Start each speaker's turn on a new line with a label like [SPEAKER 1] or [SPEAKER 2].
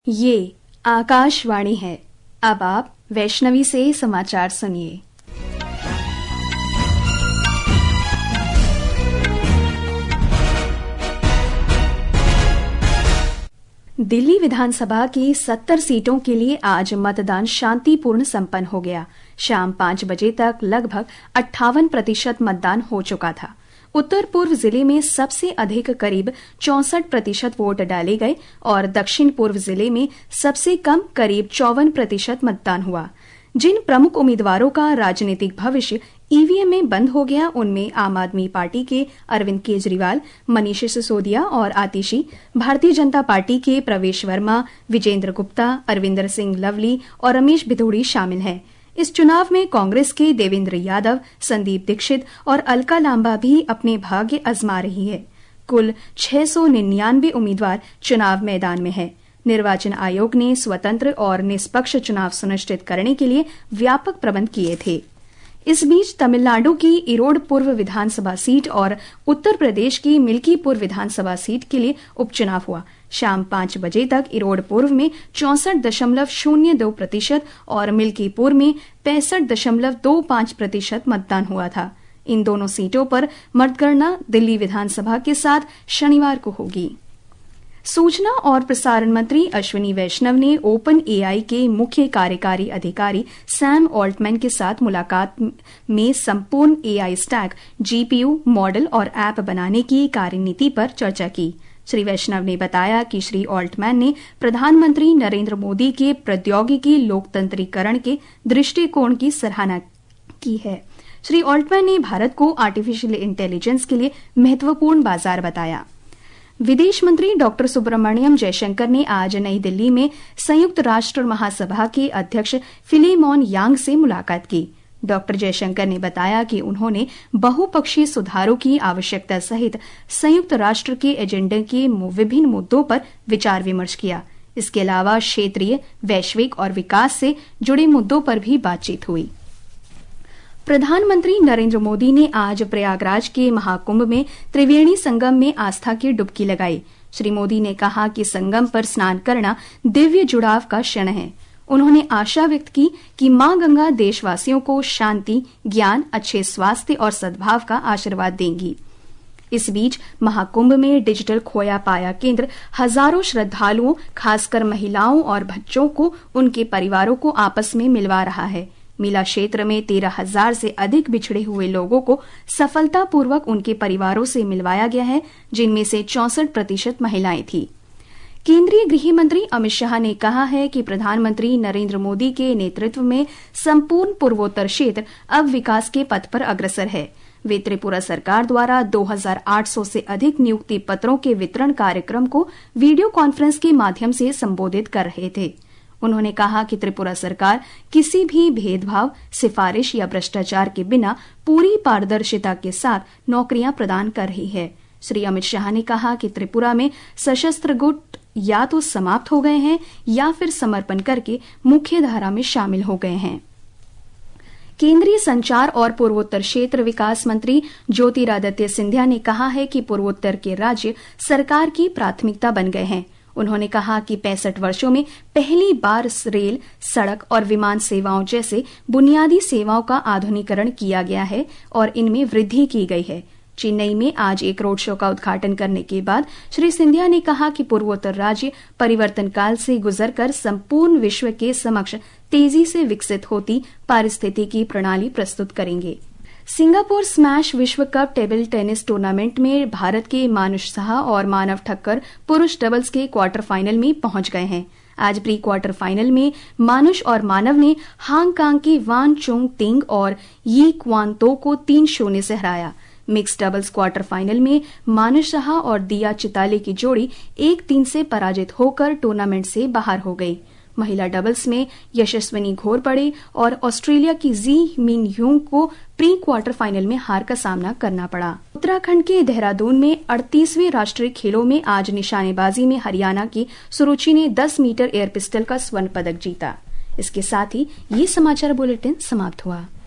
[SPEAKER 1] ये आकाशवाणी है। अब आप वैष्णवी से समाचार सुनिए। दिल्ली विधानसभा की 70 सीटों के लिए आज मतदान शांतिपूर्ण संपन्न हो गया। शाम 5 बजे तक लगभग 58% मतदान हो चुका था। उत्तर पूर्व जिले में सबसे अधिक करीब 64% वोट डाले गए और दक्षिण पूर्व जिले में सबसे कम करीब 54% मतदान हुआ। जिन प्रमुख उम्मीदवारों का राजनीतिक भविष्य ईवीएम में बंद हो गया, उनमें आम आदमी पार्टी के अरविंद केजरीवाल, मनीष सिसोदिया और आतिशी, भारतीय जनता पार्टी के प्रवेश वर्मा, विजेंद्र गुप्ता, अरविंदर सिंह लवली और रमेश भिथोड़ी शामिल हैं। इस चुनाव में कांग्रेस के देवेंद्र यादव, संदीप दीक्षित और अलका लांबा भी अपने भाग्य आजमा रही है। कुल 699 उम्मीदवार चुनाव मैदान में हैं। निर्वाचन आयोग ने स्वतंत्र और निष्पक्ष चुनाव सुनिश्चित करने के लिए व्यापक प्रबंध किए थे। इस बीच तमिलनाडु की इरोड पूर्व विधानसभा सीट और उत्तर प्रदेश की मिल्कीपुर विधानसभा सीट के लिए उपचुनाव हुआ। शाम 5 बजे तक इरोड पूर्व में 64.02% और मिल्कीपुर में 65.25% मतदान हुआ था। इन दोनों सीटों पर मतगणना दिल्ली विधानसभा के साथ शनिवार को होगी। सूचना और प्रसारण मंत्री अश्विनी वैष्णव ने ओपन एआई के मुख्य कार्यकारी अधिकारी सैम ऑल्टमैन के साथ मुलाकात में संपूर्ण एआई स्टैक, जीपीयू, मॉडल और ऐप बनाने की कार्यनीति पर चर्चा की। श्री वैष्णव ने बताया कि श्री ऑल्टमैन ने प्रधानमंत्री नरेंद्र मोदी के प्रौद्योगिकी लोकतंत्रीकरण के दृष्टिकोण की सराहना की है। श्री ऑल्टमैन ने भारत को आर्टिफिशियल इंटेलिजेंस के लिए महत्वपूर्ण बाजार बताया। विदेश मंत्री डॉक्टर सुब्रमण्यम जयशंकर ने आज नई दिल्ली में संयुक्त राष्ट्र महासभा के अध्यक्ष फिलेमोन यांग से मुलाकात की। डॉक्टर जयशंकर ने बताया कि उन्होंने बहुपक्षीय सुधारों की आवश्यकता सहित संयुक्त राष्ट्र के एजेंडे के विभिन्न मुद्दों पर विचार विमर्श किया। इसके अलावा क्षेत्रीय, वैश्विक और विकास से जुड़े मुद्दों पर भी बातचीत हुई। प्रधानमंत्री नरेंद्र मोदी ने आज प्रयागराज के महाकुंभ में त्रिवेणी संगम में आस्था की डुबकी लगाई। श्री मोदी ने कहा कि संगम पर स्नान करना दिव्य जुड़ाव का क्षण है। उन्होंने आशा व्यक्त की कि मां गंगा देशवासियों को शांति, ज्ञान, अच्छे स्वास्थ्य और सद्भाव का आशीर्वाद देंगी। इस बीच महाकुंभ में डिजिटल खोया पाया केंद्र हजारों श्रद्धालुओं, खासकर महिलाओं और बच्चों को उनके परिवारों को आपस में मिलवा रहा है। मेला क्षेत्र में 13,000 से अधिक बिछड़े हुए लोगों को सफलतापूर्वक उनके परिवारों से मिलवाया गया है, जिनमें से 64% महिलाएं थीं। केंद्रीय गृह मंत्री अमित शाह ने कहा है कि प्रधानमंत्री नरेंद्र मोदी के नेतृत्व में संपूर्ण पूर्वोत्तर क्षेत्र अब विकास के पथ पर अग्रसर है। वे त्रिपुरा सरकार द्वारा 2,800 से अधिक नियुक्ति पत्रों के वितरण कार्यक्रम को वीडियो कॉन्फ्रेंस के माध्यम से संबोधित कर रहे थे। उन्होंने कहा कि त्रिपुरा सरकार किसी भी भेदभाव, सिफारिश या भ्रष्टाचार के बिना पूरी पारदर्शिता के साथ नौकरियां प्रदान कर रही है। श्री अमित शाह ने कहा कि त्रिपुरा में सशस्त्र गुट या तो समाप्त हो गए हैं या फिर समर्पण करके मुख्य धारा में शामिल हो गए हैं। केंद्रीय संचार और पूर्वोत्तर क्षेत्र विकास मंत्री ज्योतिरादित्य सिंधिया ने कहा है कि पूर्वोत्तर के राज्य सरकार की प्राथमिकता बन गए हैं। उन्होंने कहा कि 65 वर्षों में पहली बार रेल, सड़क और विमान सेवाओं जैसे बुनियादी सेवाओं का आधुनिकीकरण किया गया है और इनमें वृद्धि की गई है। चेन्नई में आज एक रोड शो का उद्घाटन करने के बाद श्री सिंधिया ने कहा कि पूर्वोत्तर राज्य परिवर्तन काल से गुजरकर संपूर्ण विश्व के समक्ष तेजी से विकसित होती पारिस्थितिकी प्रणाली प्रस्तुत करेंगे। सिंगापुर स्मैश विश्व कप टेबल टेनिस टूर्नामेंट में भारत के मानुष साहा और मानव ठक्कर पुरुष डबल्स के क्वार्टर फाइनल में पहुंच गए हैं। आज प्री क्वार्टर फाइनल में मानुष और मानव ने हांगकांग के वान चोंग तिंग और यी क्वान तो को 3-0 से हराया। मिक्स डबल्स क्वार्टर फाइनल में मानुष साहा और दिया चिताले की जोड़ी 1-3 से पराजित होकर टूर्नामेंट से बाहर हो गई। महिला डबल्स में यशस्विनी घोरपड़े और ऑस्ट्रेलिया की जी मिन ह्यूंग को प्री क्वार्टर फाइनल में हार का सामना करना पड़ा। उत्तराखंड के देहरादून में 38वें राष्ट्रीय खेलों में आज निशानेबाजी में हरियाणा की सुरुचि ने 10 मीटर एयर पिस्टल का स्वर्ण पदक जीता। इसके साथ ही ये समाचार बुलेटिन समाप्त हुआ।